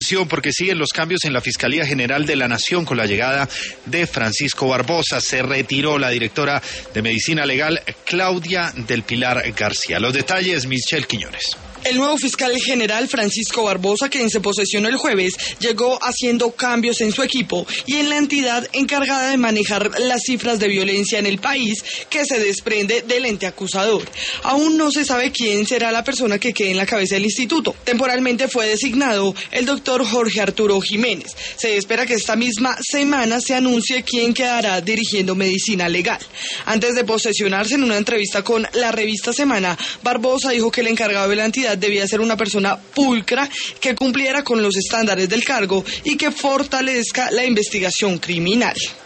Porque siguen los cambios en la Fiscalía General de la Nación con la llegada de Francisco Barbosa. Se retiró la directora de Medicina Legal, Claudia del Pilar García. Los detalles, Michelle Quiñones. El nuevo fiscal general Francisco Barbosa, quien se posesionó el jueves, llegó haciendo cambios en su equipo y en la entidad encargada de manejar las cifras de violencia en el país que se desprende del ente acusador. Aún no se sabe quién será la persona que quede en la cabeza del instituto. Temporalmente fue designado el doctor Jorge Arturo Jiménez. Se espera que esta misma semana se anuncie quién quedará dirigiendo medicina legal. Antes de posesionarse en una entrevista con la revista Semana, Barbosa dijo que el encargado de la entidad debía ser una persona pulcra que cumpliera con los estándares del cargo y que fortalezca la investigación criminal.